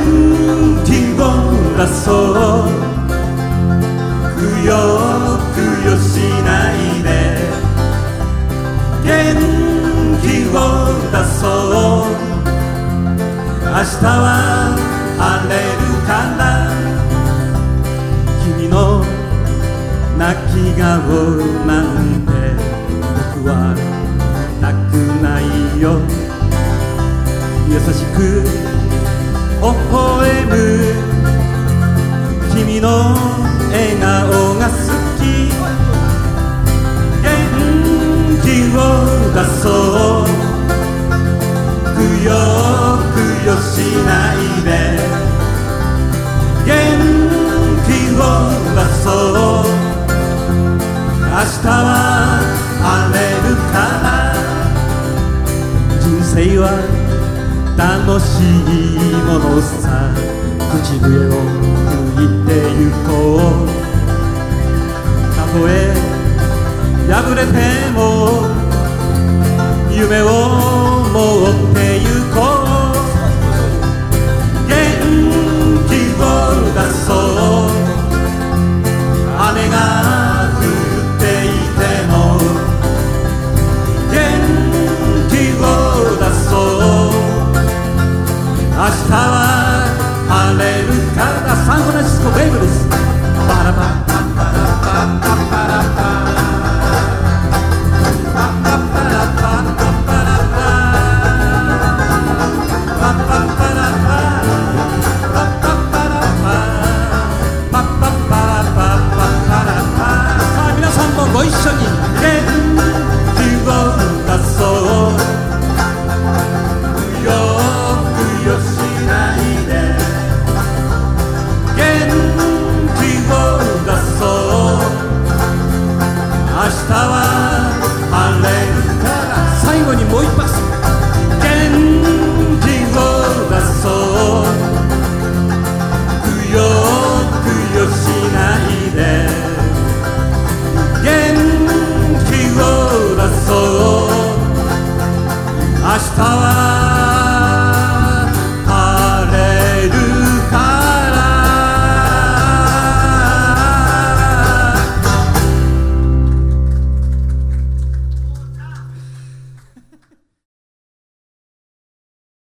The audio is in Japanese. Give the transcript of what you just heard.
気を出そう、くよくよしないで元気を出そう、明日は晴れるから、君の泣き顔なんて僕は泣くないよ。優しく微笑む君の笑顔が好き、元気を出そう、くよくよしないで元気を出そう、明日は晴れるから、人生は楽しいものさ、口笛を吹いてゆこう、たとえ破れても